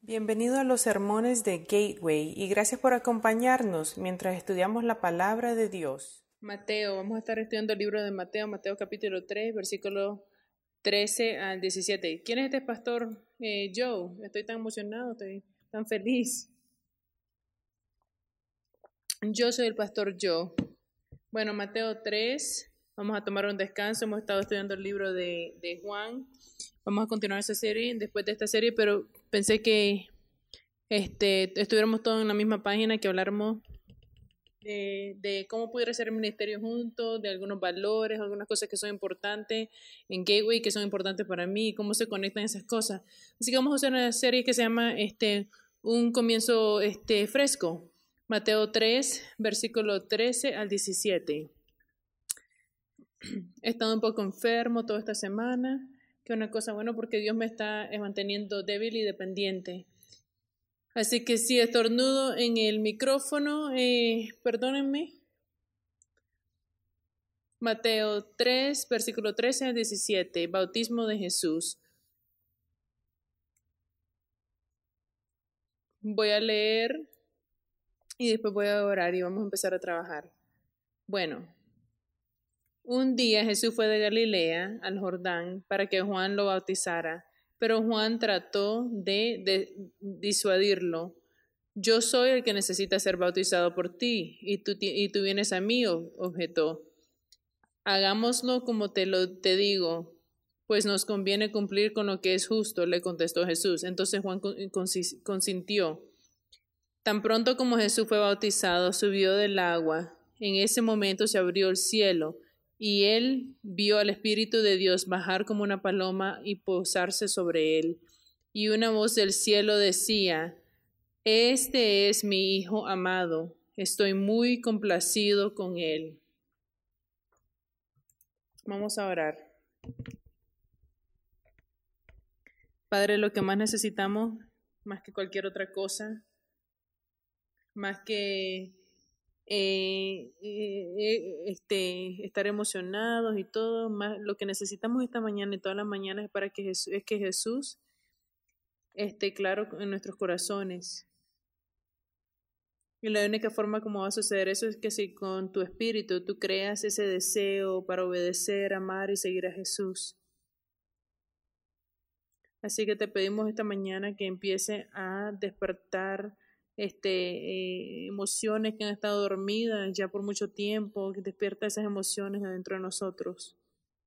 Bienvenido a los sermones de Gateway y gracias por acompañarnos mientras estudiamos la palabra de Dios. Mateo, vamos a estar estudiando el libro de Mateo, Mateo capítulo 3, versículo 13 al 17. ¿Quién es este pastor Joe? Estoy tan emocionado, estoy tan feliz. Yo soy el pastor Joe. Bueno, Mateo 3, vamos a tomar un descanso, hemos estado estudiando el libro de Juan. Vamos a continuar esa serie después de esta serie, pero pensé que estuviéramos todos en la misma página, que habláramos de cómo pudiera ser el ministerio juntos, de algunos valores, algunas cosas que son importantes en Gateway, que son importantes para mí, cómo se conectan esas cosas. Así que vamos a hacer una serie que se llama Un comienzo fresco. Mateo 3, versículo 13 al 17. He estado un poco enfermo toda esta semana, que es una cosa buena porque Dios me está manteniendo débil y dependiente. Así que si estornudo en el micrófono, perdónenme. Mateo 3, versículo 13 al 17, bautismo de Jesús. Voy a leer y después voy a orar y vamos a empezar a trabajar. Bueno, un día Jesús fue de Galilea al Jordán para que Juan lo bautizara, pero Juan trató de disuadirlo. Yo soy el que necesita ser bautizado por ti, y tú vienes a mí, objetó. Hagámoslo como te digo, pues nos conviene cumplir con lo que es justo, le contestó Jesús. Entonces Juan consintió. Tan pronto como Jesús fue bautizado, subió del agua. En ese momento se abrió el cielo, y él vio al Espíritu de Dios bajar como una paloma y posarse sobre él. Y una voz del cielo decía: Este es mi Hijo amado, estoy muy complacido con él. Vamos a orar. Padre, lo que más necesitamos, más que cualquier otra cosa, más que estar emocionados y todo, más lo que necesitamos esta mañana y todas las mañanas es para que Jesús esté claro en nuestros corazones. Y la única forma como va a suceder eso es que si con tu espíritu tú creas ese deseo para obedecer, amar y seguir a Jesús. Así que te pedimos esta mañana que empiece a despertar emociones que han estado dormidas ya por mucho tiempo, que despierta esas emociones adentro de nosotros.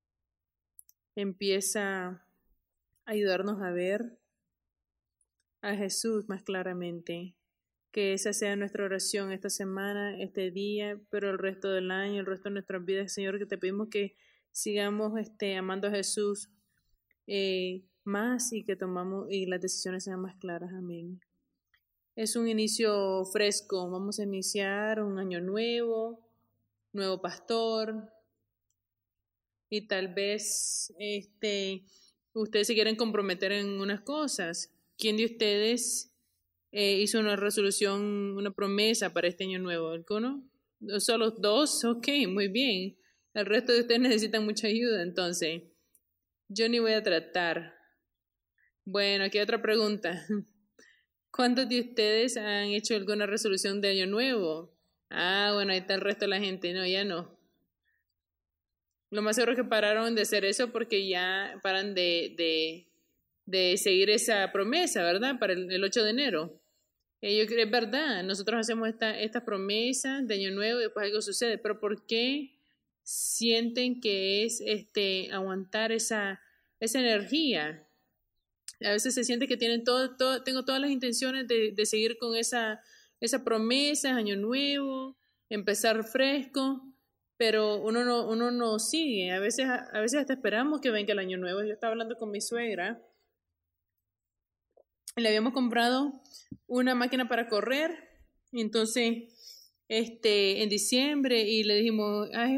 Empieza a ayudarnos a ver a Jesús más claramente. Que esa sea nuestra oración esta semana, este día, pero el resto del año, el resto de nuestras vidas, Señor, que te pedimos que sigamos amando a Jesús más y que las decisiones sean más claras. Amén. Es un inicio fresco, vamos a iniciar un año nuevo, nuevo pastor, y tal vez ustedes se quieren comprometer en unas cosas. ¿Quién de ustedes hizo una resolución, una promesa para este año nuevo? ¿Alguno? ¿Solo dos? Ok, muy bien. El resto de ustedes necesitan mucha ayuda, entonces. Yo ni voy a tratar. Bueno, aquí hay otra pregunta. ¿Cuántos de ustedes han hecho alguna resolución de año nuevo? Ah, bueno, ahí está el resto de la gente. No, ya no. Lo más seguro es que pararon de hacer eso porque ya paran de seguir esa promesa, ¿verdad? Para el 8 de enero. Yo creo que es verdad, nosotros hacemos esta promesa de año nuevo y después algo sucede, pero ¿por qué sienten que es aguantar esa energía? A veces se siente que tienen tengo todas las intenciones de seguir con esa promesa, año nuevo, empezar fresco, pero uno no sigue. A veces hasta esperamos que venga el año nuevo. Yo estaba hablando con mi suegra. Le habíamos comprado una máquina para correr, entonces en diciembre, y le dijimos: ¿has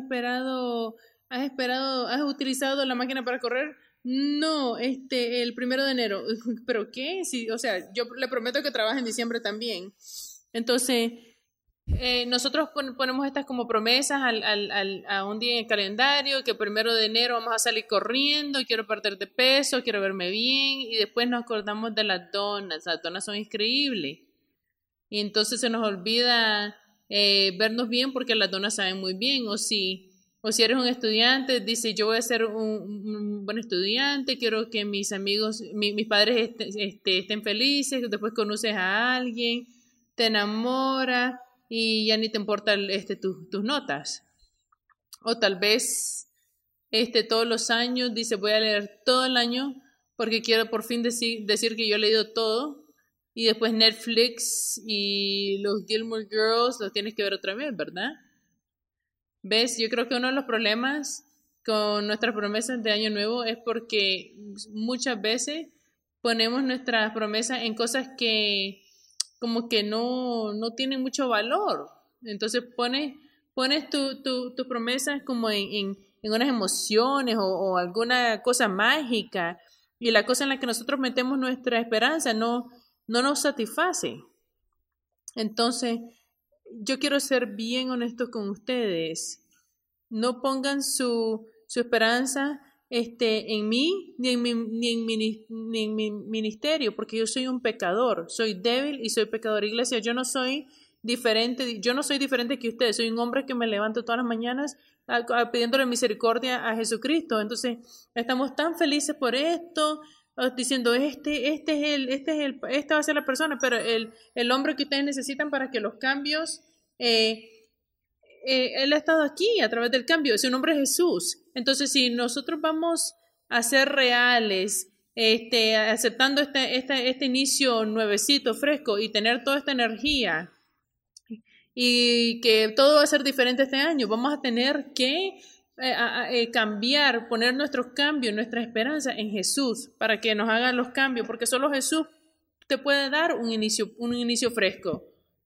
utilizado la máquina para correr? No, el 1 de enero. ¿Pero qué? Sí, o sea, yo le prometo que trabaje en diciembre también. Entonces, nosotros ponemos estas como promesas a un día en el calendario, que el 1 de enero vamos a salir corriendo, quiero perder de peso, quiero verme bien, y después nos acordamos de las donas son increíbles. Y entonces se nos olvida vernos bien porque las donas saben muy bien, o si eres un estudiante, dice yo voy a ser un buen estudiante, quiero que mis amigos, mis padres estén felices, después conoces a alguien, te enamoras y ya ni te importan tus notas. O tal vez todos los años dice voy a leer todo el año porque quiero por fin decir que yo he leído todo, y después Netflix y los Gilmore Girls los tienes que ver otra vez, ¿verdad? ¿Ves? Yo creo que uno de los problemas con nuestras promesas de Año Nuevo es porque muchas veces ponemos nuestras promesas en cosas que como que no tienen mucho valor. Entonces pones tus promesas como en unas emociones o alguna cosa mágica, y la cosa en la que nosotros metemos nuestra esperanza no nos satisface. Entonces, yo quiero ser bien honesto con ustedes. No pongan su esperanza en mí ni en mi ministerio, porque yo soy un pecador, soy débil y soy pecador. Iglesia, yo no soy diferente que ustedes, soy un hombre que me levanto todas las mañanas pidiéndole misericordia a Jesucristo. Entonces, estamos tan felices por esto, diciendo esta va a ser la persona, pero el hombre que ustedes necesitan para que los cambios, él ha estado aquí a través del cambio, ese nombre es Jesús. Entonces, si nosotros vamos a ser reales, aceptando este inicio nuevecito, fresco, y tener toda esta energía, y que todo va a ser diferente este año, vamos a tener que cambiar, poner nuestros cambios, nuestra esperanza en Jesús para que nos haga los cambios, porque solo Jesús te puede dar un inicio fresco.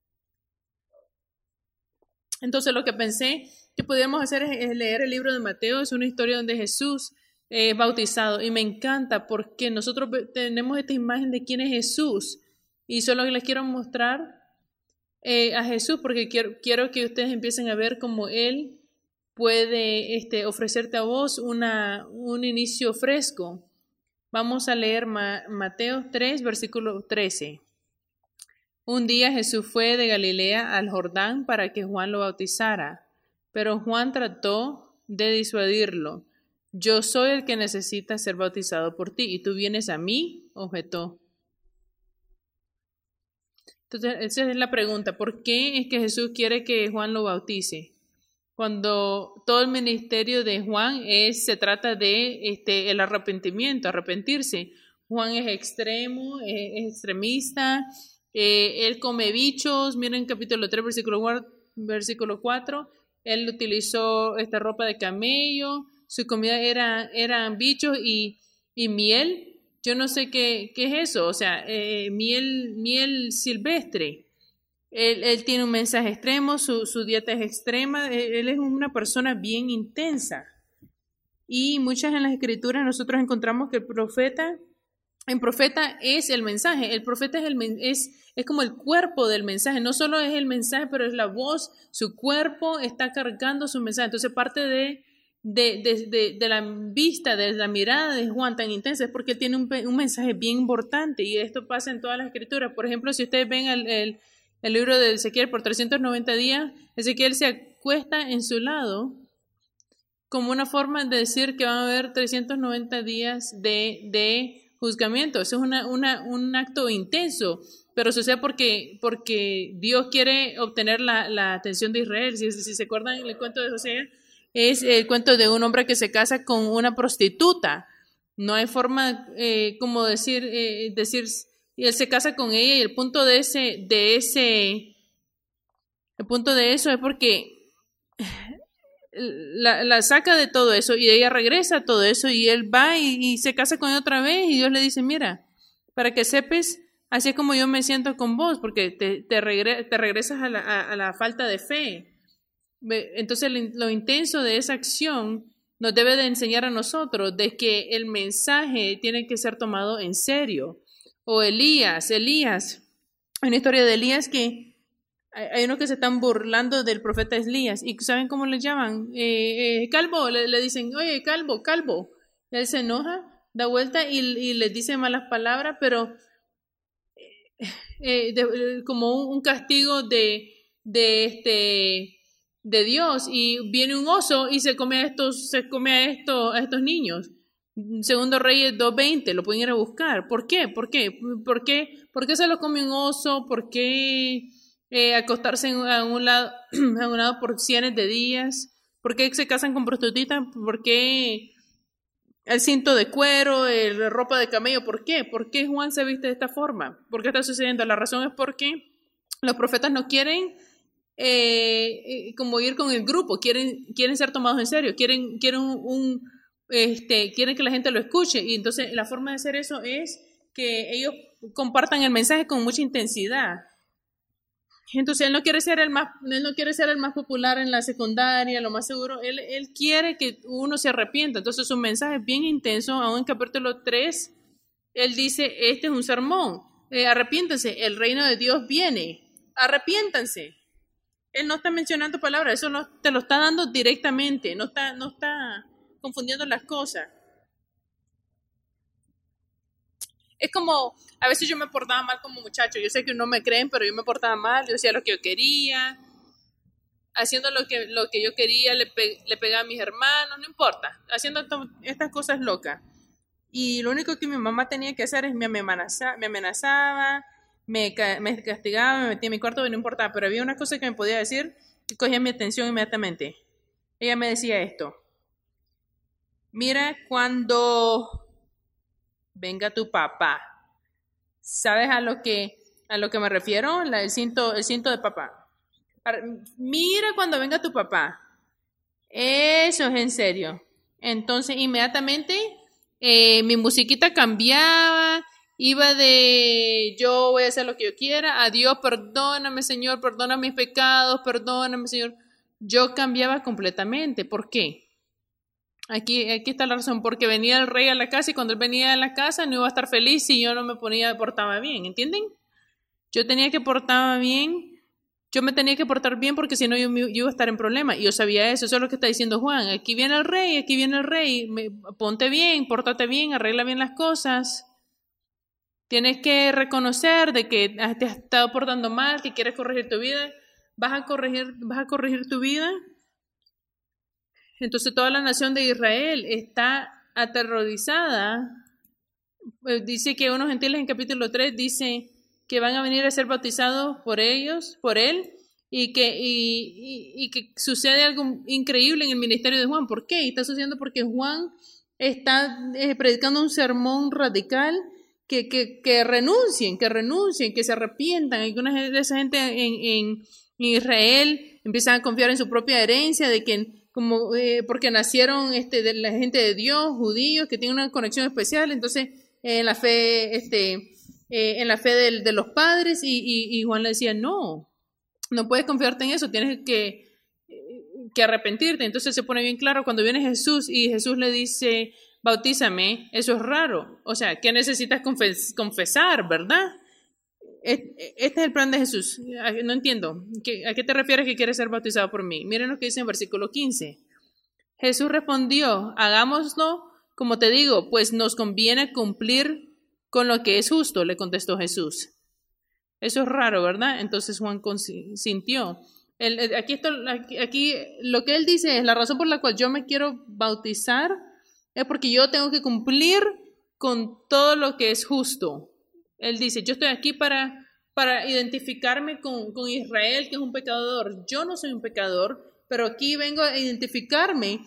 Entonces lo que pensé que podíamos hacer es leer el libro de Mateo. Es una historia donde Jesús es bautizado, y me encanta porque nosotros tenemos esta imagen de quién es Jesús, y solo les quiero mostrar a Jesús porque quiero que ustedes empiecen a ver cómo Él puede ofrecerte a vos un inicio fresco. Vamos a leer Mateo 3, versículo 13. Un día Jesús fue de Galilea al Jordán para que Juan lo bautizara, pero Juan trató de disuadirlo. Yo soy el que necesita ser bautizado por ti, y tú vienes a mí, objetó. Entonces, esa es la pregunta. ¿Por qué es que Jesús quiere que Juan lo bautice? Cuando todo el ministerio de Juan se trata de el arrepentirse. Juan es extremo, es extremista, él come bichos. Miren capítulo 3, versículo 4, él utilizó esta ropa de camello, su comida eran bichos y miel. Yo no sé qué es eso, o sea, miel silvestre. Él tiene un mensaje extremo, su dieta es extrema, él es una persona bien intensa. Y muchas en las escrituras nosotros encontramos que el profeta es el mensaje, el profeta es como el cuerpo del mensaje, no solo es el mensaje, pero es la voz, su cuerpo está cargando su mensaje. Entonces parte de la vista, de la mirada de Juan tan intensa es porque tiene un mensaje bien importante, y esto pasa en todas las escrituras. Por ejemplo, si ustedes ven el libro de Ezequiel, por 390 días, Ezequiel se acuesta en su lado como una forma de decir que van a haber 390 días de juzgamiento. Eso es un acto intenso, pero sucede porque Dios quiere obtener la atención de Israel. Si se acuerdan el cuento de José, es el cuento de un hombre que se casa con una prostituta. No hay forma como decir, y él se casa con ella, y el punto de eso es porque la saca de todo eso, y ella regresa a todo eso, y él va y se casa con ella otra vez, y Dios le dice, mira, para que sepas, así es como yo me siento con vos, porque te regresas a la falta de fe. Entonces lo intenso de esa acción nos debe de enseñar a nosotros de que el mensaje tiene que ser tomado en serio. O Elías, una historia de Elías que hay unos que se están burlando del profeta Elías. ¿Y saben cómo le llaman? Calvo, le dicen, oye, calvo, calvo. Y él se enoja, da vuelta y les dice malas palabras, pero como un castigo de Dios. Y viene un oso y se come a estos niños. Segundo Reyes 2:20, lo pueden ir a buscar. ¿Por qué? ¿Por qué se lo come un oso? ¿Por qué acostarse a un lado por cientos de días? ¿Por qué se casan con prostitutas? ¿Por qué el cinto de cuero, la ropa de camello? ¿Por qué? ¿Por qué Juan se viste de esta forma? ¿Por qué está sucediendo? La razón es porque los profetas no quieren como ir con el grupo, quieren ser tomados en serio, quieren que la gente lo escuche, y entonces la forma de hacer eso es que ellos compartan el mensaje con mucha intensidad. Entonces él no quiere ser el más popular en la secundaria, lo más seguro, él quiere que uno se arrepienta. Entonces su mensaje es bien intenso. Aún en capítulo 3 él dice, este es un sermón, arrepiéntanse, el reino de Dios viene, arrepiéntanse. Él no está mencionando palabras, eso no te lo está dando directamente, no está confundiendo las cosas. Es como, a veces yo me portaba mal como muchacho. Yo sé que no me creen, pero yo me portaba mal, yo hacía lo que yo quería, haciendo lo que yo quería, le pegaba a mis hermanos, no importa, haciendo estas cosas locas. Y lo único que mi mamá tenía que hacer es me amenazaba, me castigaba, me metía en mi cuarto y no importaba, pero había una cosa que me podía decir que cogía mi atención inmediatamente. Ella me decía esto: mira, cuando venga tu papá, ¿sabes a lo que me refiero? El cinto de papá. Mira cuando venga tu papá, eso es en serio. Entonces inmediatamente mi musiquita cambiaba, iba de yo voy a hacer lo que yo quiera a Dios, perdóname Señor, perdona mis pecados, perdóname Señor. Yo cambiaba completamente. ¿Por qué? Aquí está la razón, porque venía el rey a la casa y cuando él venía a la casa no iba a estar feliz si yo no me portaba bien, ¿entienden? Yo me tenía que portar bien porque si no yo iba a estar en problema y yo sabía eso. Eso es lo que está diciendo Juan. Aquí viene el rey, ponte bien, pórtate bien, arregla bien las cosas. Tienes que reconocer de que te has estado portando mal, que quieres corregir tu vida. Vas a corregir tu vida. Entonces toda la nación de Israel está aterrorizada. Dice que unos gentiles en capítulo 3 dice que van a venir a ser bautizados por él, y que sucede algo increíble en el ministerio de Juan. ¿Por qué? Y está sucediendo porque Juan está predicando un sermón radical que renuncien, que se arrepientan. Algunas de esa gente en Israel empiezan a confiar en su propia herencia, de que porque nacieron de la gente de Dios, judíos, que tienen una conexión especial, entonces en la fe de los padres, y Juan le decía, no puedes confiarte en eso, tienes que arrepentirte. Entonces se pone bien claro cuando viene Jesús y Jesús le dice, bautízame, eso es raro. O sea, ¿qué necesitas confesar, verdad? Este es el plan de Jesús. No entiendo. ¿A qué te refieres que quieres ser bautizado por mí? Miren lo que dice en versículo 15. Jesús respondió, hagámoslo como te digo, pues nos conviene cumplir con lo que es justo, le contestó Jesús. Eso es raro, ¿verdad? Entonces Juan consintió. Aquí lo que él dice es, la razón por la cual yo me quiero bautizar es porque yo tengo que cumplir con todo lo que es justo. Él dice, yo estoy aquí para identificarme con Israel, que es un pecador. Yo no soy un pecador, pero aquí vengo a identificarme,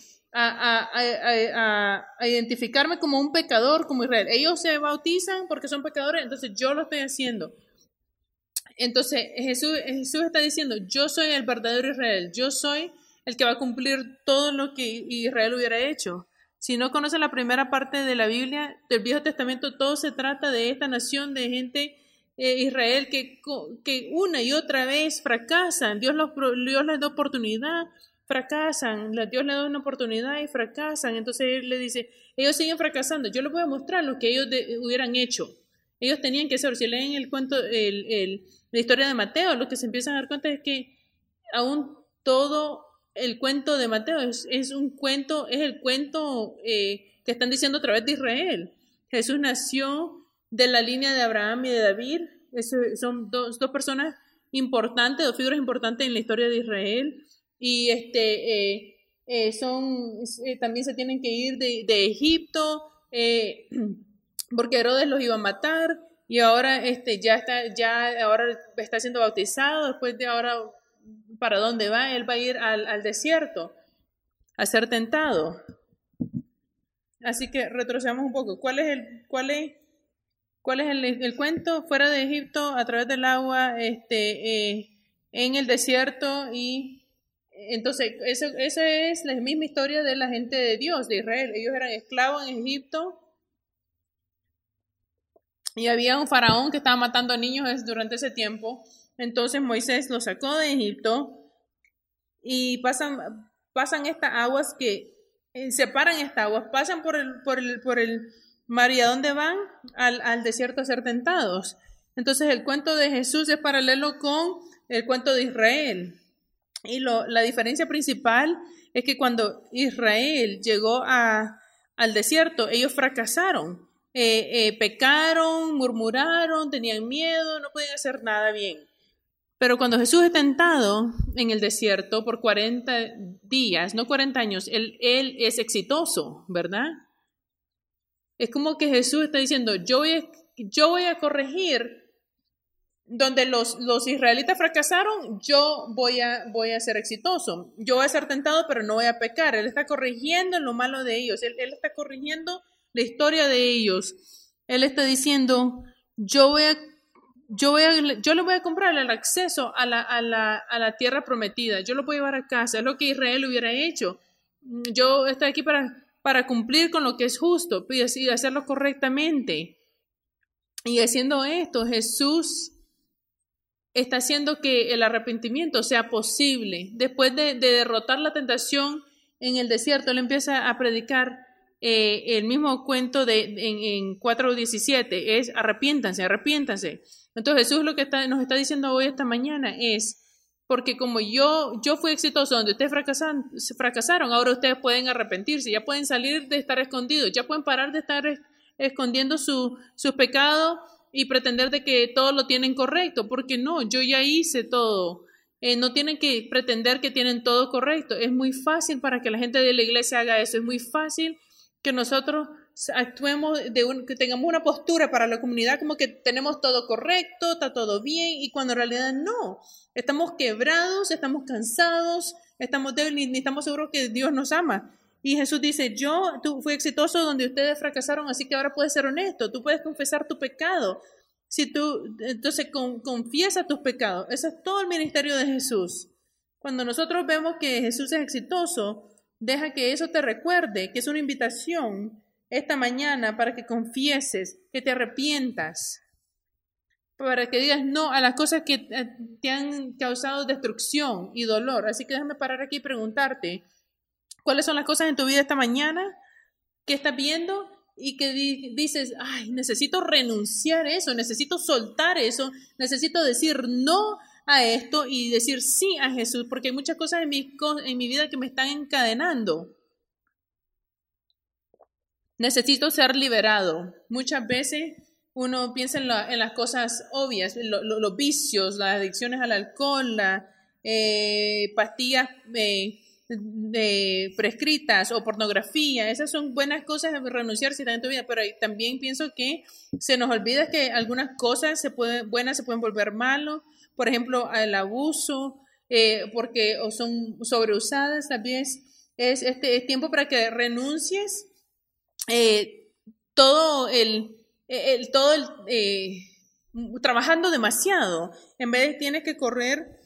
a identificarme como un pecador, como Israel. Ellos se bautizan porque son pecadores, entonces yo lo estoy haciendo. Entonces Jesús está diciendo, yo soy el verdadero Israel, yo soy el que va a cumplir todo lo que Israel hubiera hecho. Si no conocen la primera parte de la Biblia, del Viejo Testamento, todo se trata de esta nación de gente, Israel, que una y otra vez fracasan. Dios les da oportunidad, fracasan. Dios les da una oportunidad y fracasan. Entonces Él le dice, ellos siguen fracasando. Yo les voy a mostrar lo que ellos hubieran hecho. ellos tenían que hacer. Si leen el cuento, la historia de Mateo, lo que se empiezan a dar cuenta es que aún todo el cuento de Mateo es el cuento que están diciendo a través de Israel. Jesús nació de la línea de Abraham y de David. Son dos personas importantes, dos figuras importantes en la historia de Israel. Y también se tienen que ir de Egipto porque Herodes los iba a matar, y ahora ahora está siendo bautizado. Después de ahora, ¿para dónde va? Él va a ir al desierto a ser tentado. Así que retrocedamos un poco. ¿Cuál es el cuento? Fuera de Egipto, a través del agua, en el desierto. Y entonces esa es la misma historia de la gente de Dios, de Israel. Ellos eran esclavos en Egipto y había un faraón que estaba matando a niños durante ese tiempo. Entonces Moisés los sacó de Egipto y pasan estas aguas que separan estas aguas, pasan por el mar. ¿Y a dónde van? Al desierto a ser tentados. Entonces el cuento de Jesús es paralelo con el cuento de Israel. Y la diferencia principal es que cuando Israel llegó al desierto, ellos fracasaron. Pecaron, murmuraron, tenían miedo, no podían hacer nada bien. Pero cuando Jesús es tentado en el desierto por 40 días, no 40 años, él es exitoso, ¿verdad? Es como que Jesús está diciendo, yo voy a corregir donde los israelitas fracasaron, yo voy a ser exitoso. Yo voy a ser tentado, pero no voy a pecar. Él está corrigiendo lo malo de ellos. Él está corrigiendo la historia de ellos. Él está diciendo, yo le voy a comprar el acceso a la tierra prometida. Yo lo voy a llevar a casa. Es lo que Israel hubiera hecho. Yo estoy aquí para cumplir con lo que es justo y hacerlo correctamente. Y haciendo esto, Jesús está haciendo que el arrepentimiento sea posible. Después de derrotar la tentación en el desierto, él empieza a predicar el mismo cuento en 4:17, es arrepiéntanse. Entonces Jesús lo que nos está diciendo hoy, esta mañana, es, porque como yo fui exitoso donde ustedes fracasaron, ahora ustedes pueden arrepentirse, ya pueden salir de estar escondidos, ya pueden parar de estar escondiendo sus pecados y pretender de que todo lo tienen correcto, porque no, yo ya hice todo. No tienen que pretender que tienen todo correcto. Es muy fácil para que la gente de la iglesia haga eso. Es muy fácil que nosotros actuemos, que tengamos una postura para la comunidad como que tenemos todo correcto, está todo bien, y cuando en realidad no. Estamos quebrados, estamos cansados, estamos débiles, ni estamos seguros que Dios nos ama. Y Jesús dice, tú fui exitoso donde ustedes fracasaron, así que ahora puedes ser honesto, tú puedes confesar tu pecado. Entonces confiesa tus pecados. Ese es todo el ministerio de Jesús. Cuando nosotros vemos que Jesús es exitoso, deja que eso te recuerde que es una invitación esta mañana para que confieses, que te arrepientas, para que digas no a las cosas que te han causado destrucción y dolor. Así que déjame parar aquí y preguntarte, ¿cuáles son las cosas en tu vida esta mañana que estás viendo y que dices, ay, necesito renunciar a eso, necesito soltar eso, necesito decir no a esto y decir sí a Jesús, porque hay muchas cosas en mi vida que me están encadenando? Necesito ser liberado. Muchas veces uno piensa en las cosas obvias, los vicios, las adicciones al alcohol, las pastillas prescritas o pornografía. Esas son buenas cosas a renunciar si están en tu vida, pero también pienso que se nos olvida que algunas cosas buenas se pueden volver malos. Por ejemplo, el abuso, porque son sobreusadas. También es tiempo para que renuncies trabajando demasiado. En vez de tienes que correr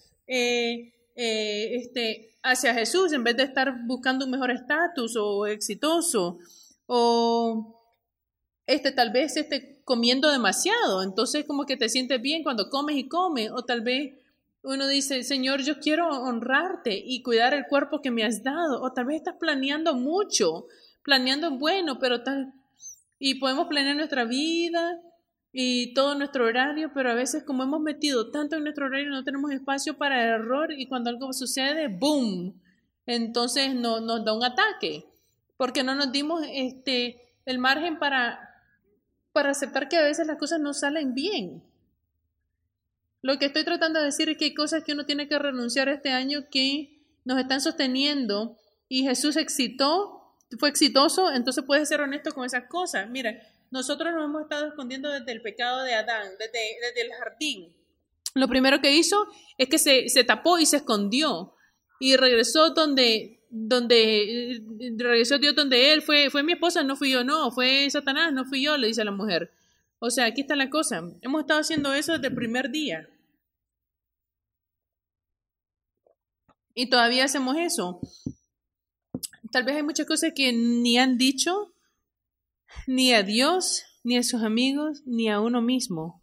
hacia Jesús, en vez de estar buscando un mejor estatus o exitoso, o tal vez comiendo demasiado. Entonces como que te sientes bien cuando comes y comes, o tal vez uno dice, Señor, yo quiero honrarte y cuidar el cuerpo que me has dado, o tal vez estás planeando mucho, planeando bueno, pero y podemos planear nuestra vida y todo nuestro horario, pero a veces como hemos metido tanto en nuestro horario no tenemos espacio para el error y cuando algo sucede, ¡boom! Entonces nos da un ataque, porque no nos dimos el margen para aceptar que a veces las cosas no salen bien. Lo que estoy tratando de decir es que hay cosas que uno tiene que renunciar este año que nos están sosteniendo y Jesús fue exitoso, entonces puedes ser honesto con esas cosas. Mira, nosotros nos hemos estado escondiendo desde el pecado de Adán, desde el jardín. Lo primero que hizo es que se tapó y se escondió y regresó regresó Dios donde él fue mi esposa, no fui yo, no, fue Satanás, no fui yo, le dice a la mujer. O sea, aquí está la cosa. Hemos estado haciendo eso desde el primer día. Y todavía hacemos eso. Tal vez hay muchas cosas que ni han dicho, ni a Dios, ni a sus amigos, ni a uno mismo.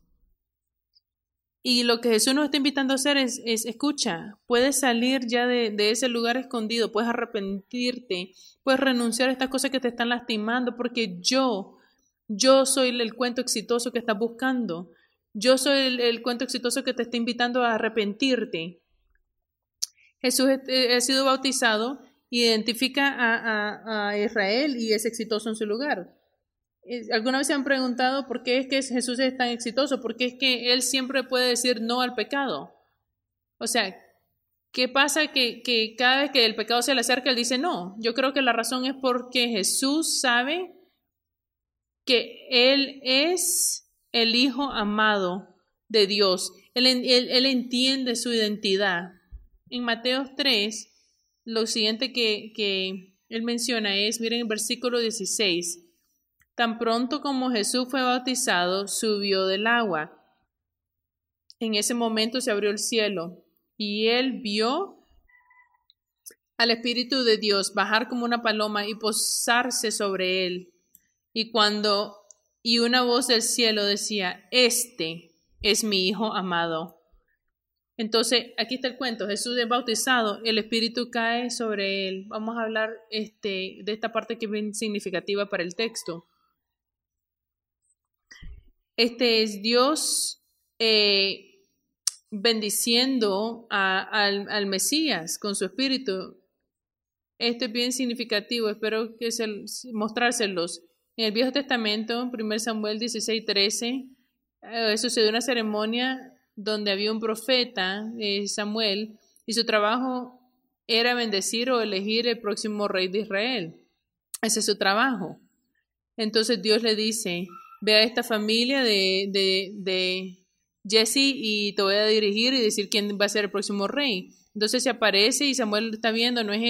Y lo que Jesús nos está invitando a hacer es escucha, puedes salir ya de ese lugar escondido, puedes arrepentirte, puedes renunciar a estas cosas que te están lastimando, porque yo soy el cuento exitoso que estás buscando. Yo soy el cuento exitoso que te está invitando a arrepentirte. Jesús ha sido bautizado, identifica a Israel y es exitoso en su lugar. ¿Alguna vez se han preguntado por qué es que Jesús es tan exitoso? ¿Por qué es que Él siempre puede decir no al pecado? O sea, ¿qué pasa que cada vez que el pecado se le acerca, Él dice no? Yo creo que la razón es porque Jesús sabe que Él es el Hijo amado de Dios. Él entiende su identidad. En Mateo 3, lo siguiente que Él menciona es, miren el versículo 16. Tan pronto como Jesús fue bautizado, subió del agua. En ese momento se abrió el cielo y Él vio al Espíritu de Dios bajar como una paloma y posarse sobre Él. Y una voz del cielo decía, este es mi Hijo amado. Entonces, aquí está el cuento. Jesús es bautizado, el Espíritu cae sobre Él. Vamos a hablar de esta parte que es bien significativa para el texto. Es Dios bendiciendo al Mesías con su espíritu. Esto es bien significativo, espero que mostrárselos. En el Viejo Testamento, 1 Samuel 16:13, sucedió una ceremonia donde había un profeta, Samuel, y su trabajo era bendecir o elegir el próximo rey de Israel. Ese es su trabajo. Entonces Dios le dice, ve a esta familia de Jesse y te voy a dirigir y decir quién va a ser el próximo rey. Entonces se aparece y Samuel está viendo, no es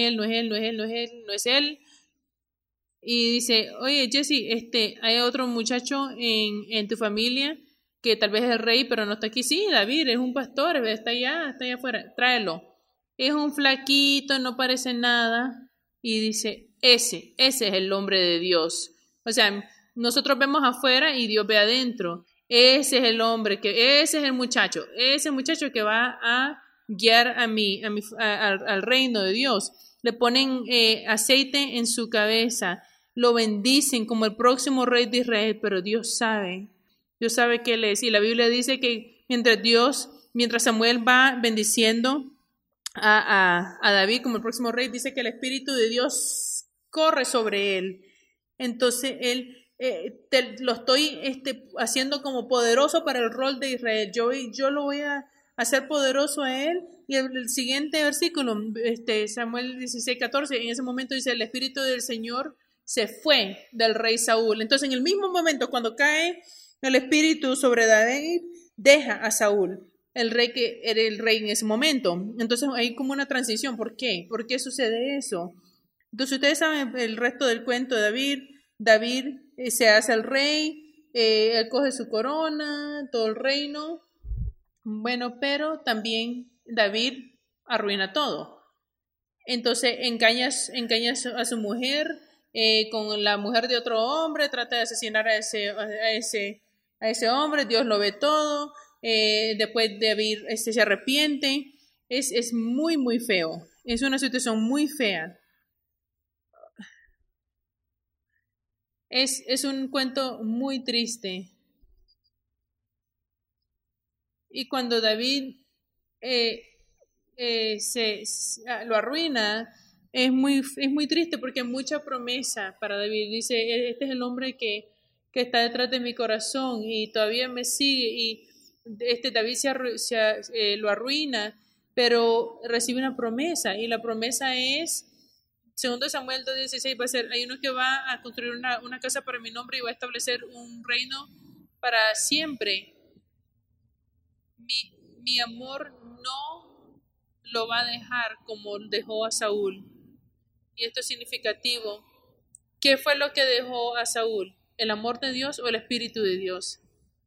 él. Y dice, oye Jesse, hay otro muchacho en tu familia que tal vez es el rey, pero no está aquí. Sí, David es un pastor, está allá afuera, tráelo. Es un flaquito, no parece nada. Y dice, ese es el hombre de Dios. O sea, nosotros vemos afuera y Dios ve adentro. Ese es el hombre, ese es el muchacho, ese muchacho que va a guiar al reino de Dios. Le ponen aceite en su cabeza, lo bendicen como el próximo rey de Israel, pero Dios sabe que Él es. Y la Biblia dice que mientras Samuel va bendiciendo a David como el próximo rey, dice que el Espíritu de Dios corre sobre él. Entonces él lo estoy haciendo como poderoso para el rol de Israel. Yo lo voy a hacer poderoso a él. Y el siguiente versículo, Samuel 16:14, en ese momento dice, el Espíritu del Señor se fue del rey Saúl. Entonces en el mismo momento, cuando cae el Espíritu sobre David, deja a Saúl, el rey que era el rey en ese momento. Entonces hay como una transición. ¿Por qué? ¿Por qué sucede eso? Entonces ustedes saben el resto del cuento de David. David se hace el rey, él coge su corona, todo el reino. Bueno, pero también David arruina todo. Entonces engaña a su mujer con la mujer de otro hombre, trata de asesinar a ese hombre, Dios lo ve todo. Después David se arrepiente. Es muy, muy feo. Es una situación muy fea. Es un cuento muy triste. Y cuando David lo arruina, es muy triste porque hay mucha promesa para David. Dice, este es el hombre que está detrás de mi corazón y todavía me sigue. Y David lo arruina, pero recibe una promesa. Y la promesa es, segundo Samuel 2:16, va a ser, hay uno que va a construir una casa para mi nombre y va a establecer un reino para siempre. Mi amor no lo va a dejar como dejó a Saúl. Y esto es significativo. ¿Qué fue lo que dejó a Saúl? ¿El amor de Dios o el Espíritu de Dios?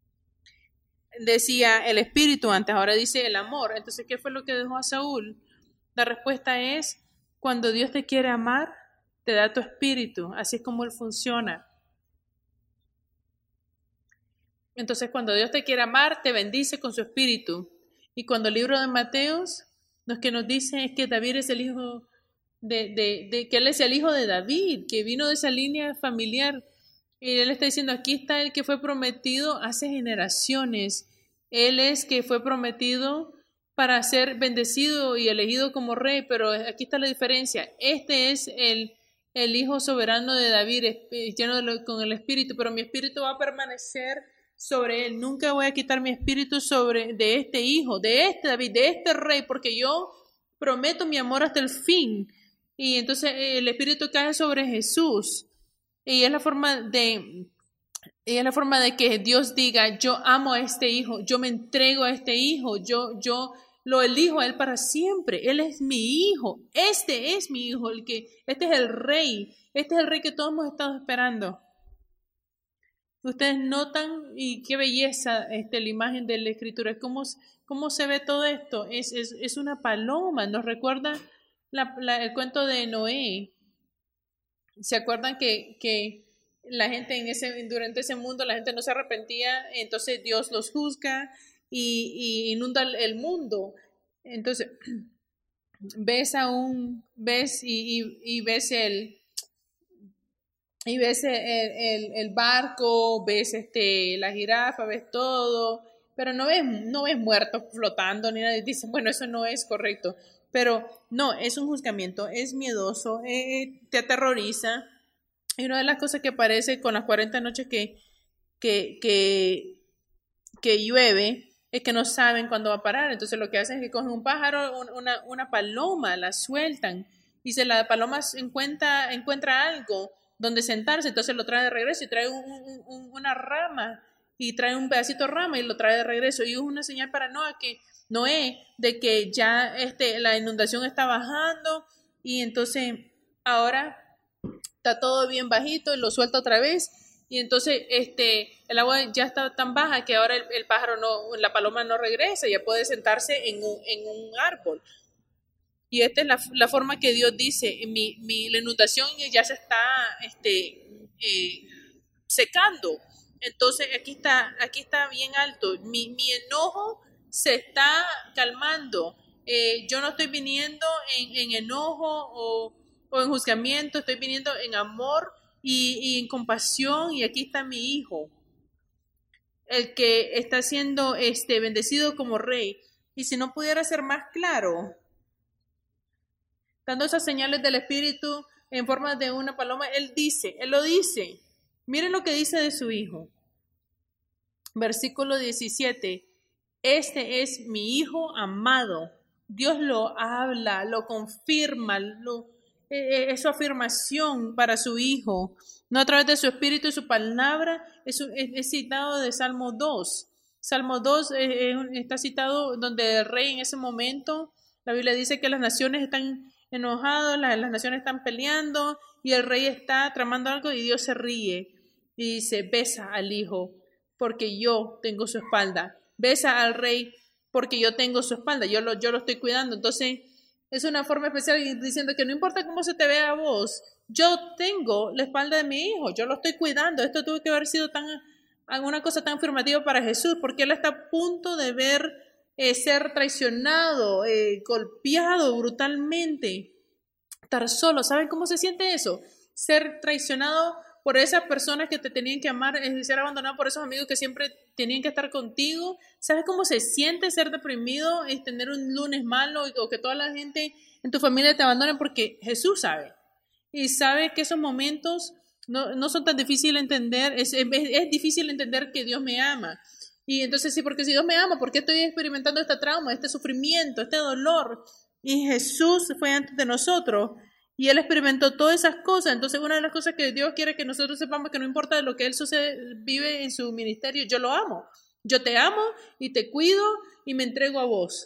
Decía el Espíritu antes, ahora dice el amor. Entonces, ¿qué fue lo que dejó a Saúl? La respuesta es, cuando Dios te quiere amar, te da tu Espíritu. Así es como Él funciona. Entonces, cuando Dios te quiere amar, te bendice con su Espíritu. Y cuando el libro de Mateos, lo que nos dice es que David es el hijo que él es el hijo de David, que vino de esa línea familiar. Y él está diciendo, aquí está el que fue prometido hace generaciones. Él es que fue prometido para ser bendecido y elegido como rey, pero aquí está la diferencia. Este es el hijo soberano de David, lleno con el Espíritu, pero mi Espíritu va a permanecer sobre él. Nunca voy a quitar mi Espíritu de este hijo, de este David, de este rey, porque yo prometo mi amor hasta el fin. Y entonces el Espíritu cae sobre Jesús. Y es la forma de que Dios diga, yo amo a este hijo, yo me entrego a este hijo, yo lo elijo a él para siempre. Él es mi hijo, este es mi hijo, este es el rey que todos hemos estado esperando. Ustedes notan, y qué belleza la imagen de la escritura, cómo se ve todo esto. Es una paloma, nos recuerda el cuento de Noé. ¿Se acuerdan que la gente durante ese mundo, la gente no se arrepentía? Entonces Dios los juzga y inunda el mundo. Entonces ves el barco, ves la jirafa, ves todo, pero no ves muertos flotando ni nada. Dicen, bueno, eso no es correcto. Pero no, es un juzgamiento, es miedoso, te aterroriza. Y una de las cosas que aparece con las 40 noches que llueve es que no saben cuándo va a parar. Entonces lo que hacen es que cogen un pájaro, una paloma, la sueltan. Y si la paloma encuentra algo donde sentarse, entonces lo trae de regreso y trae una rama y trae un pedacito de rama y lo trae de regreso. Y es una señal para Noé de que ya la inundación está bajando y entonces ahora está todo bien bajito y lo suelta otra vez y entonces el agua ya está tan baja que ahora el pájaro la paloma no regresa, ya puede sentarse en un árbol. Y esta es la forma que Dios dice, la inundación ya se está secando. Entonces aquí está bien alto. Mi enojo se está calmando. Yo no estoy viniendo en enojo o en juzgamiento, estoy viniendo en amor y en compasión. Y aquí está mi hijo, el que está siendo bendecido como rey. Y si no pudiera ser más claro, dando esas señales del Espíritu en forma de una paloma, él lo dice. Miren lo que dice de su hijo. Versículo 17. Este es mi hijo amado. Dios lo habla, lo confirma, es su afirmación para su hijo. No a través de su espíritu y su palabra, es citado de Salmo 2. Salmo 2 está citado donde el rey en ese momento, la Biblia dice que las naciones están enojadas, las naciones están peleando y el rey está tramando algo y Dios se ríe y dice, besa al hijo porque yo tengo su espalda. Besa al rey porque yo tengo su espalda, yo lo estoy cuidando. Entonces es una forma especial diciendo que no importa cómo se te vea a vos, yo tengo la espalda de mi hijo, yo lo estoy cuidando. Esto tuvo que haber sido alguna cosa tan afirmativa para Jesús, porque él está a punto de ver ser traicionado, golpeado brutalmente, estar solo. ¿Saben cómo se siente eso? Ser traicionado por esas personas que te tenían que amar, ser abandonado por esos amigos que siempre tenían que estar contigo. ¿Sabes cómo se siente ser deprimido y tener un lunes malo o que toda la gente en tu familia te abandone? Porque Jesús sabe. Y sabe que esos momentos no son tan difíciles de entender. Es difícil entender que Dios me ama. Y entonces sí, porque si Dios me ama, ¿por qué estoy experimentando este trauma, este sufrimiento, este dolor? Y Jesús fue antes de nosotros y Él experimentó todas esas cosas. Entonces una de las cosas que Dios quiere que nosotros sepamos, que no importa lo que Él vive en su ministerio, yo lo amo. Yo te amo y te cuido y me entrego a vos.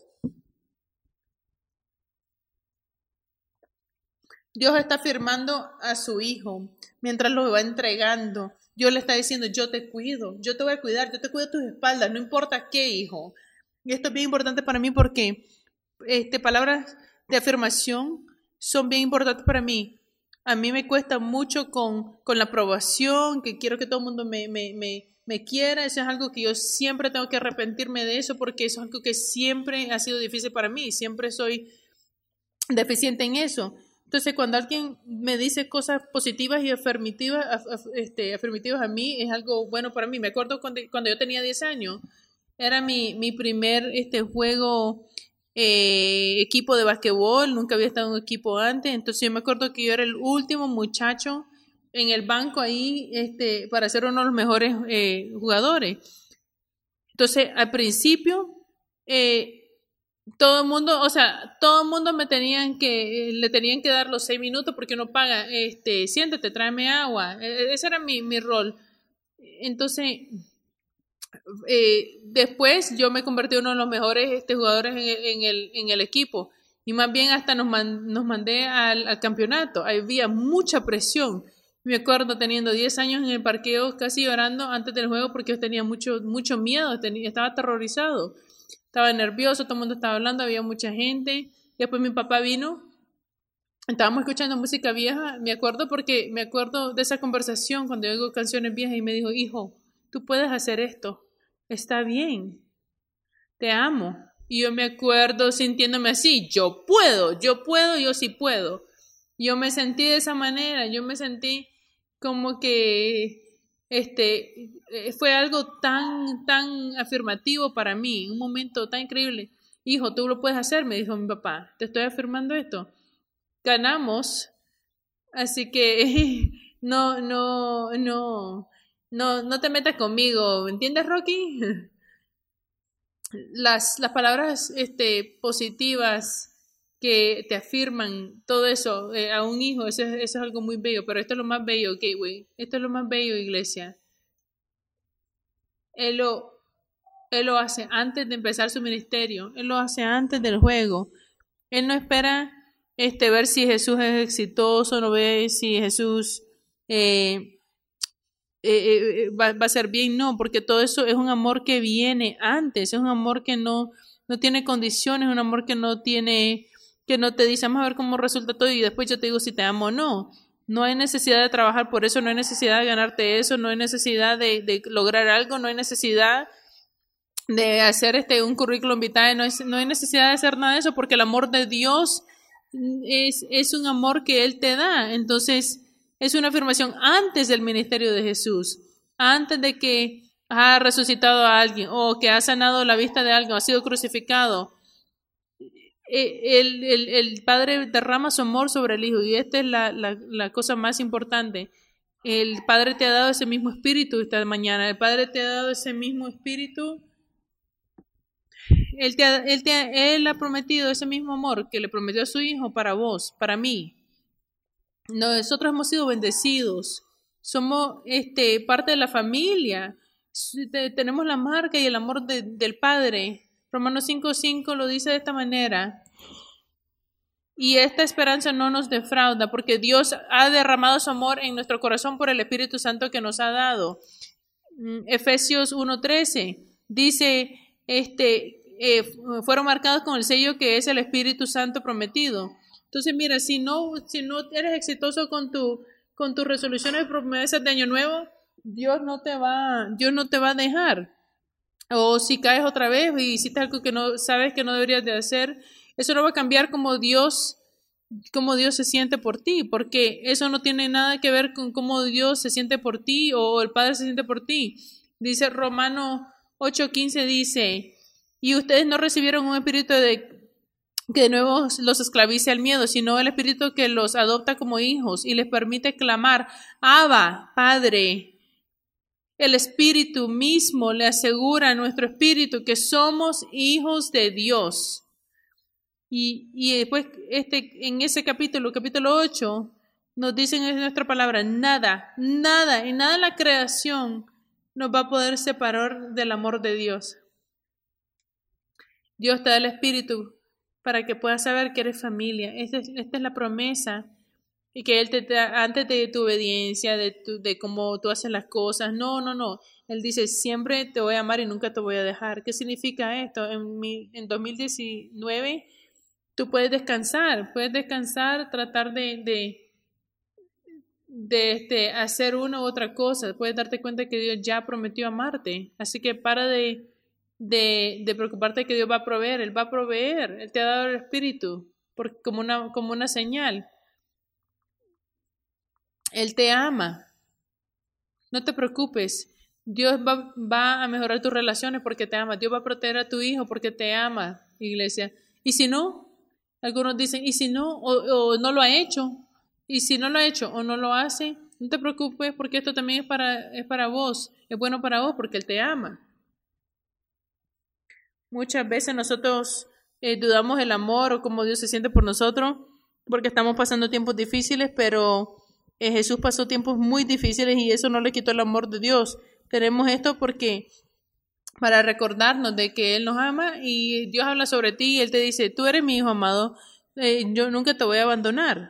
Dios está afirmando a su Hijo mientras lo va entregando. Dios le está diciendo, yo te cuido, yo te voy a cuidar, yo te cuido tus espaldas, no importa qué, hijo. Y esto es bien importante para mí porque palabras de afirmación son bien importantes para mí. A mí me cuesta mucho con la aprobación, que quiero que todo el mundo me quiera. Eso es algo que yo siempre tengo que arrepentirme de eso, porque eso es algo que siempre ha sido difícil para mí. Siempre soy deficiente en eso. Entonces, cuando alguien me dice cosas positivas y afirmativas a mí, es algo bueno para mí. Me acuerdo cuando yo tenía 10 años, era mi primer juego, equipo de basquetbol. Nunca había estado en un equipo antes. Entonces, yo me acuerdo que yo era el último muchacho en el banco ahí para ser uno de los mejores jugadores. Entonces, al principio, todo el mundo le tenían que dar los 6 minutos porque uno paga, siéntate, tráeme agua. Ese era mi rol. Entonces, después yo me convertí en uno de los mejores jugadores en el equipo. Y más bien hasta nos mandé al campeonato. Había mucha presión. Me acuerdo teniendo 10 años en el parqueo, casi llorando antes del juego porque yo tenía mucho miedo, estaba aterrorizado. Estaba nervioso, todo el mundo estaba hablando, había mucha gente. Después mi papá vino, estábamos escuchando música vieja. Me acuerdo de esa conversación cuando yo oigo canciones viejas y me dijo, hijo, tú puedes hacer esto, está bien, te amo. Y yo me acuerdo sintiéndome así, yo sí puedo. Yo me sentí de esa manera, yo me sentí como que fue algo tan afirmativo para mí, un momento tan increíble. Hijo, tú lo puedes hacer, me dijo mi papá, te estoy afirmando esto. Ganamos, así que no te metas conmigo, ¿entiendes, Rocky? Las palabras positivas que te afirman todo eso a un hijo, eso es algo muy bello, pero esto es lo más bello, Gateway, esto es lo más bello, iglesia. Él lo hace antes de empezar su ministerio, Él lo hace antes del juego. Él no espera ver si Jesús es exitoso, no ve si Jesús va a ser bien, no, porque todo eso es un amor que viene antes, es un amor que no tiene condiciones, un amor que no te dice, vamos a ver cómo resulta todo y después yo te digo si te amo o no. No hay necesidad de trabajar por eso, no hay necesidad de ganarte eso, no hay necesidad de lograr algo, no hay necesidad de hacer un currículum vitae, no hay necesidad de hacer nada de eso, porque el amor de Dios es un amor que Él te da. Entonces, es una afirmación antes del ministerio de Jesús, antes de que ha resucitado a alguien o que ha sanado la vista de alguien o ha sido crucificado. El Padre derrama su amor sobre el Hijo y esta es la cosa más importante. El Padre te ha dado ese mismo espíritu esta mañana. El Padre te ha dado ese mismo espíritu. Él ha prometido ese mismo amor que le prometió a su Hijo para vos, para mí. Nosotros hemos sido bendecidos. Somos parte de la familia. Tenemos la marca y el amor del Padre. Romanos 5:5 lo dice de esta manera. Y esta esperanza no nos defrauda porque Dios ha derramado su amor en nuestro corazón por el Espíritu Santo que nos ha dado. Efesios 1:13 dice, fueron marcados con el sello que es el Espíritu Santo prometido. Entonces, mira, si no eres exitoso con tus resoluciones de promesas de Año Nuevo, Dios no te va a dejar. O si caes otra vez y hiciste algo que no sabes que no deberías de hacer, eso no va a cambiar como Dios cómo Dios se siente por ti, porque eso no tiene nada que ver con cómo Dios se siente por ti o el Padre se siente por ti. Dice Romanos 8:15, dice, y ustedes no recibieron un espíritu que de nuevo los esclavice al miedo, sino el espíritu que los adopta como hijos y les permite clamar, Abba, Padre. El espíritu mismo le asegura a nuestro espíritu que somos hijos de Dios. Y después en ese capítulo 8, nos dicen en nuestra palabra, nada en la creación nos va a poder separar del amor de Dios. Dios te da el espíritu para que puedas saber que eres familia. Esta es la promesa y que Él te da antes de tu obediencia, de cómo tú haces las cosas. No. Él dice, siempre te voy a amar y nunca te voy a dejar. ¿Qué significa esto? En 2019 tú puedes descansar, tratar de hacer una u otra cosa. Puedes darte cuenta que Dios ya prometió amarte. Así que para de preocuparte que Dios va a proveer. Él va a proveer. Él te ha dado el espíritu como una señal. Él te ama. No te preocupes. Dios va a mejorar tus relaciones porque te ama. Dios va a proteger a tu hijo porque te ama, iglesia. Y si no, algunos dicen, y si no, o no lo ha hecho. Y si no lo ha hecho o no lo hace, no te preocupes porque esto también es para vos. Es bueno para vos porque Él te ama. Muchas veces nosotros dudamos el amor o cómo Dios se siente por nosotros porque estamos pasando tiempos difíciles, pero Jesús pasó tiempos muy difíciles y eso no le quitó el amor de Dios. Tenemos esto para recordarnos de que Él nos ama y Dios habla sobre ti y Él te dice, tú eres mi hijo amado, yo nunca te voy a abandonar.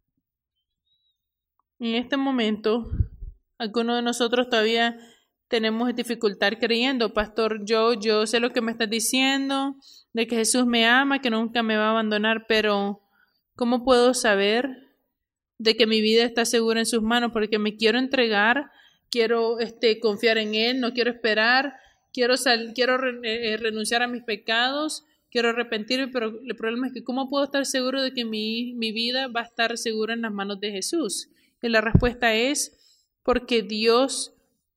En este momento, algunos de nosotros todavía tenemos dificultad creyendo, pastor, yo sé lo que me estás diciendo, de que Jesús me ama, que nunca me va a abandonar, pero ¿cómo puedo saber de que mi vida está segura en sus manos? Porque me quiero entregar, quiero confiar en Él, no quiero esperar, quiero renunciar a mis pecados, quiero arrepentirme, pero el problema es que ¿cómo puedo estar seguro de que mi vida va a estar segura en las manos de Jesús? Y la respuesta es porque Dios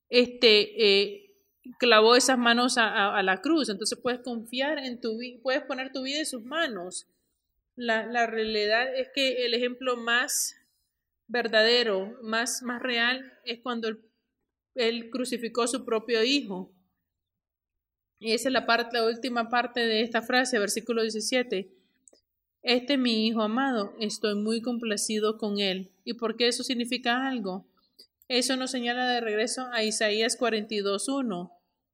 clavó esas manos a la cruz. Entonces puedes confiar en puedes poner tu vida en sus manos. La realidad es que el ejemplo más verdadero, más real, es cuando él crucificó a su propio hijo. Y esa es la última parte de esta frase, versículo 17. Este es mi hijo amado, estoy muy complacido con él. ¿Y por qué eso significa algo? Eso nos señala de regreso a Isaías 42:1.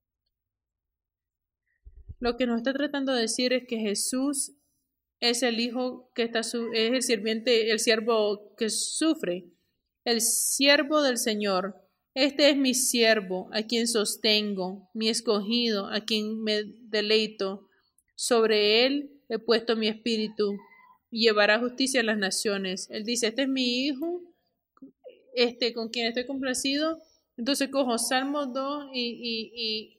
Lo que nos está tratando de decir es que Jesús es el hijo es el sirviente, el siervo que sufre, el siervo del Señor. Este es mi siervo, a quien sostengo, mi escogido, a quien me deleito. Sobre él he puesto mi espíritu y llevará justicia a las naciones. Él dice, este es mi hijo, con quien estoy complacido. Entonces cojo Salmos 2 y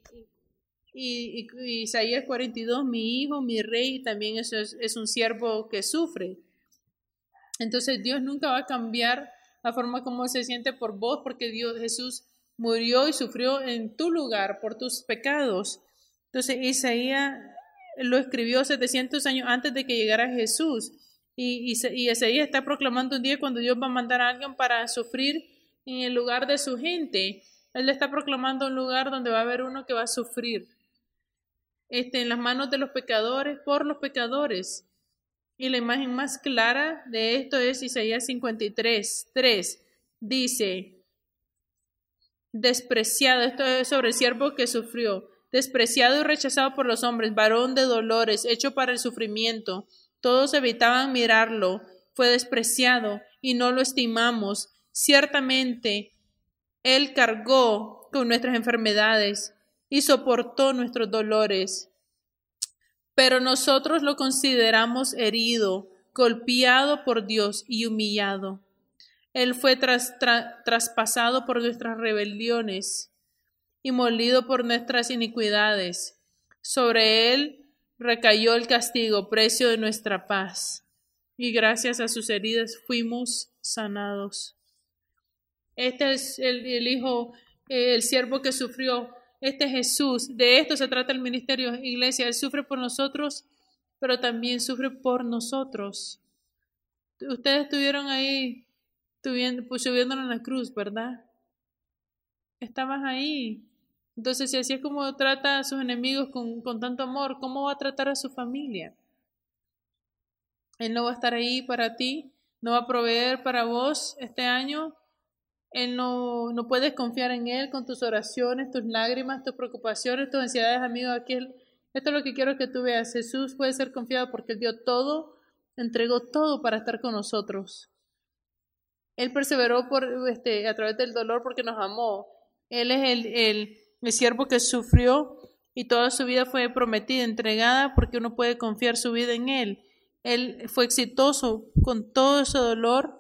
Isaías 42, mi hijo, mi rey, también eso es un siervo que sufre. Entonces Dios nunca va a cambiar la forma como se siente por vos, porque Jesús murió y sufrió en tu lugar por tus pecados. Entonces Isaías lo escribió 700 años antes de que llegara Jesús. Y Isaías está proclamando un día cuando Dios va a mandar a alguien para sufrir en el lugar de su gente. Él está proclamando un lugar donde va a haber uno que va a sufrir en las manos de los pecadores, por los pecadores. Y la imagen más clara de esto es Isaías 53:3. Dice, despreciado, esto es sobre el siervo que sufrió, despreciado y rechazado por los hombres, varón de dolores, hecho para el sufrimiento. Todos evitaban mirarlo, fue despreciado y no lo estimamos. Ciertamente, Él cargó con nuestras enfermedades y soportó nuestros dolores. Pero nosotros lo consideramos herido, golpeado por Dios y humillado. Él fue traspasado por nuestras rebeliones y molido por nuestras iniquidades. Sobre él recayó el castigo, precio de nuestra paz. y gracias a sus heridas fuimos sanados. Este es el Hijo, el siervo que sufrió. Este es Jesús. De esto se trata el ministerio, iglesia. Él sufre por nosotros, pero también sufre por nosotros. Ustedes estuvieron ahí subiéndolo en la cruz, ¿verdad? Estabas ahí. Entonces, si así es como trata a sus enemigos con tanto amor, ¿cómo va a tratar a su familia? Él no va a estar ahí para ti, no va a proveer para vos este año. Él no puedes confiar en Él con tus oraciones, tus lágrimas, tus preocupaciones, tus ansiedades, amigo. Aquí esto es lo que quiero que tú veas. Jesús puede ser confiado porque Él dio todo, entregó todo para estar con nosotros. Él perseveró a través del dolor porque nos amó. Él es el siervo que sufrió y toda su vida fue prometida, entregada, porque uno puede confiar su vida en Él. Él fue exitoso con todo ese dolor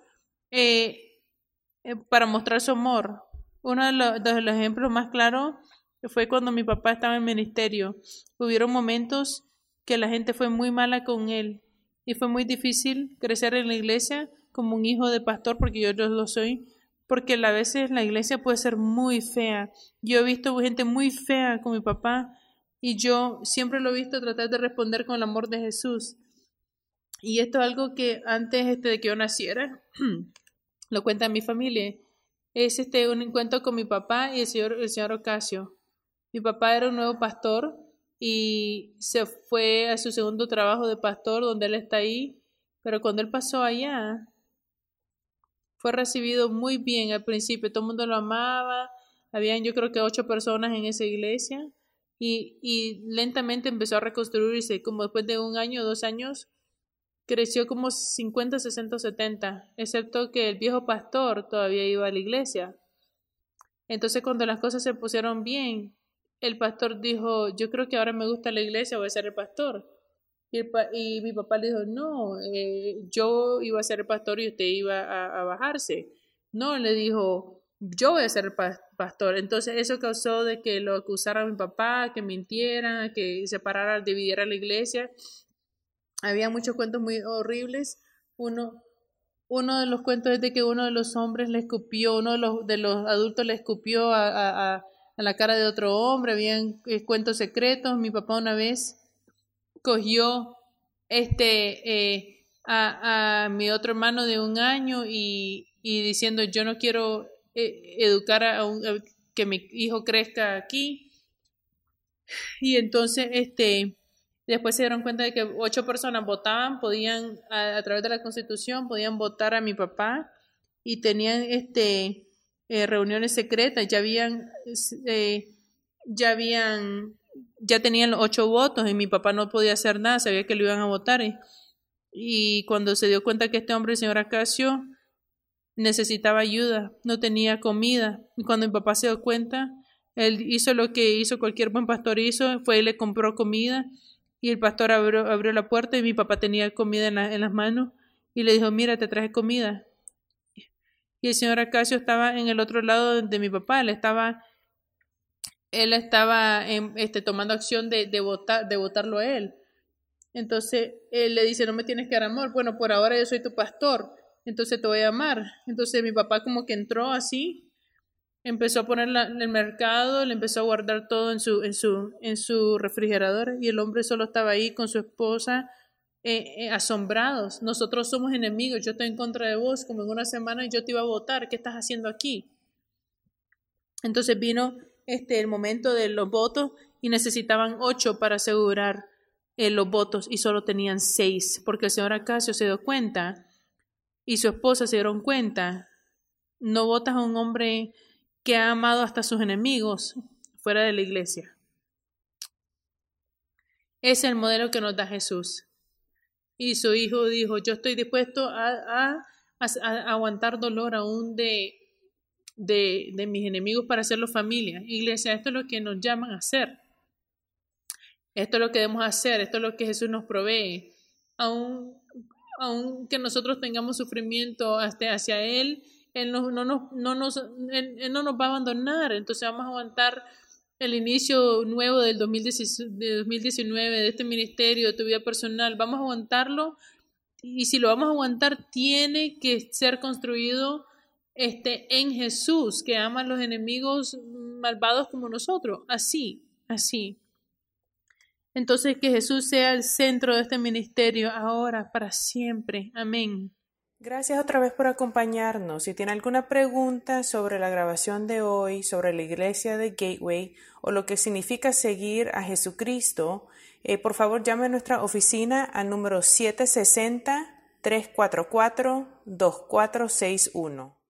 para mostrar su amor. Uno de los ejemplos más claros fue cuando mi papá estaba en ministerio. Hubieron momentos que la gente fue muy mala con él y fue muy difícil crecer en la iglesia como un hijo de pastor, porque yo lo soy, porque a veces la iglesia puede ser muy fea. Yo he visto gente muy fea con mi papá y yo siempre lo he visto tratar de responder con el amor de Jesús. Y esto es algo que antes de que yo naciera, lo cuenta mi familia. Es un encuentro con mi papá y el señor Ocasio. Mi papá era un nuevo pastor y se fue a su segundo trabajo de pastor, donde él está ahí. Pero cuando él pasó allá, fue recibido muy bien al principio. Todo el mundo lo amaba. Habían, yo creo que 8 personas en esa iglesia. Y lentamente empezó a reconstruirse. Como después de 1 año, 2 años, creció como 50, 60, 70, excepto que el viejo pastor todavía iba a la iglesia. Entonces, cuando las cosas se pusieron bien, el pastor dijo, yo creo que ahora me gusta la iglesia, voy a ser el pastor. Y mi papá le dijo, no, yo iba a ser el pastor y usted iba a bajarse. No, le dijo, yo voy a ser el pastor. Entonces, eso causó de que lo acusara a mi papá, que mintiera, que separara, dividiera la iglesia. Había muchos cuentos muy horribles. Uno de los cuentos es de que uno de los hombres le escupió, uno de los adultos le escupió a la cara de otro hombre. Habían cuentos secretos. Mi papá una vez cogió a mi otro hermano de 1 año y diciendo, yo no quiero educar a que mi hijo crezca aquí. Y entonces después se dieron cuenta de que 8 personas votaban, podían, a través de la Constitución, podían votar a mi papá y tenían reuniones secretas. Ya tenían los 8 votos y mi papá no podía hacer nada, sabía que lo iban a votar. Y cuando se dio cuenta que este hombre, el señor Ocasio, necesitaba ayuda, no tenía comida. Y cuando mi papá se dio cuenta, él hizo lo que hizo cualquier buen pastor fue y le compró comida. Y el pastor abrió la puerta y mi papá tenía comida en las manos y le dijo, mira, te traje comida. Y el señor Ocasio estaba en el otro lado de mi papá, él estaba tomando acción de votarlo a él. Entonces él le dice, no me tienes que dar amor. Bueno, por ahora yo soy tu pastor, entonces te voy a amar. Entonces mi papá como que entró así, empezó a poner en el mercado, le empezó a guardar todo en su refrigerador y el hombre solo estaba ahí con su esposa asombrados. Nosotros somos enemigos, yo estoy en contra de vos, como en 1 semana yo te iba a votar, ¿qué estás haciendo aquí? Entonces vino el momento de los votos y necesitaban 8 para asegurar los votos y solo tenían 6 porque el señor Ocasio se dio cuenta y su esposa se dieron cuenta. No votas a un hombre que ha amado hasta sus enemigos fuera de la iglesia. Es el modelo que nos da Jesús. Y su hijo dijo, yo estoy dispuesto a aguantar dolor aún de mis enemigos para hacerlo familia. Iglesia, esto es lo que nos llaman a hacer. Esto es lo que debemos hacer. Esto es lo que Jesús nos provee. Aun que nosotros tengamos sufrimiento hacia Él, Él no nos va a abandonar. Entonces vamos a aguantar el inicio nuevo del 2019, de este ministerio, de tu vida personal. Vamos a aguantarlo y si lo vamos a aguantar, tiene que ser construido en Jesús, que ama a los enemigos malvados como nosotros, así. Entonces que Jesús sea el centro de este ministerio ahora, para siempre. Amén. Gracias otra vez por acompañarnos. Si tiene alguna pregunta sobre la grabación de hoy, sobre la iglesia de Gateway o lo que significa seguir a Jesucristo, por favor llame a nuestra oficina al número 760-344-2461.